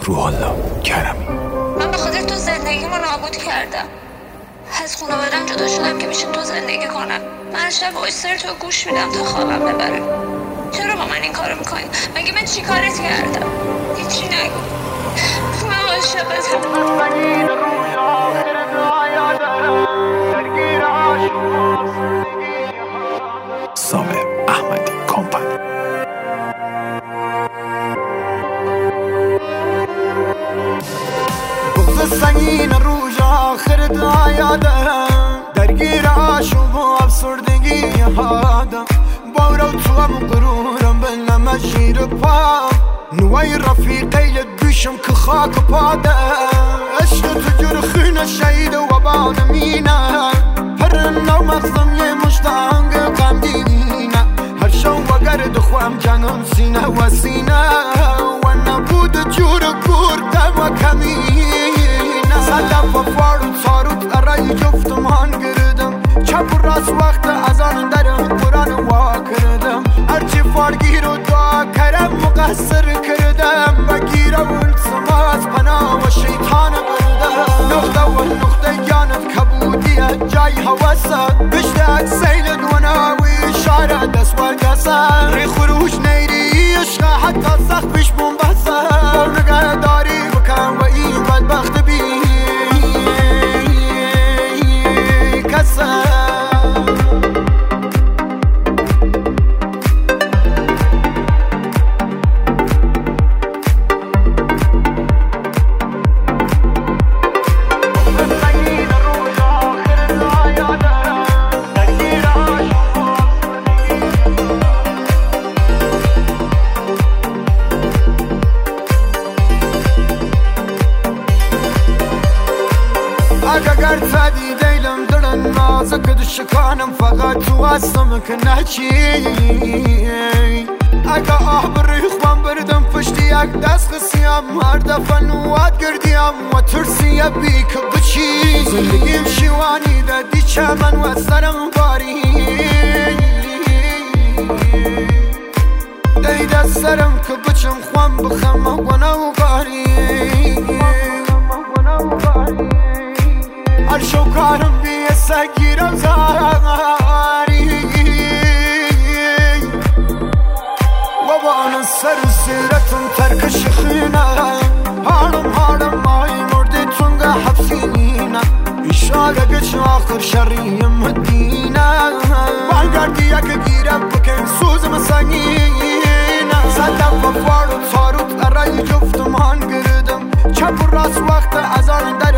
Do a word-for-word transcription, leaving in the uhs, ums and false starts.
روح الله کرمی. من به خاطر تو زندگیمو نابود کردم. از خانواده‌ام جدا شدم که بشه تو زندگی کنم. من شب وایسر تو گوش میدم تا خوابم ببره. چرا با من این کارو میکنی؟ مگه من چی کارت کردم؟ هیچی نگو. من عاشقتم. سامر احمدی کمپانی. بغض سنگین روز آخر دایادم، درگیر عاشق و افسردگی هادم. باورو تو هم غرورم بلنم شیر پام، نوای رفیقی دوشم که خاک پاده. عشق تو جور خونه شهید و بادمینه، پر نو مغزم یه مشتانگ غمگینه. هر شو و گرد خوام جنم سینه و سینه، و نبود جور گردم و کمینه. صدف و فارو تاروت ارای جفتمان گردم، چپ و راست وقت از آن درم قرآن وا کردم. هرچی فارگیر و دعا کرم مقصر کردم، بگیر و التماس پناه و شیطان بردم. نقطه و نقطه جانت کبودیه جای حواسه، بشتاق سیلت و ناوی شاره دست برگسه. ری خروش نیری عشقه حتی سخت پیش بومبسه، نگه داری بکن و این بدبخت بی کسه. اگر تدی دیلم درن نازک دشکانم، فقط تو هستم که نچی. اگه آه بری خوام بردم پشتی یک دست خسیم، هر دفعه نوات گردیم و ترسیه بی که بچی. زندگیم شیوانی دادی چمن و سرم باری، دیده سرم که بچم خوام بخم و نوگاری. هر شو کارم بیه سگیرم زاری، و با آن سر و سیرتم ترکش خینه. هارم هارم مای مرده تونگه حبسینه، ایشاله گچ آخر شریم مدینه. بالگردی یک گیرم بکن سوزم سنگینه. صدف و فار و تاروت ارای جفتم هان گردم، چپ و راست وقت از آن در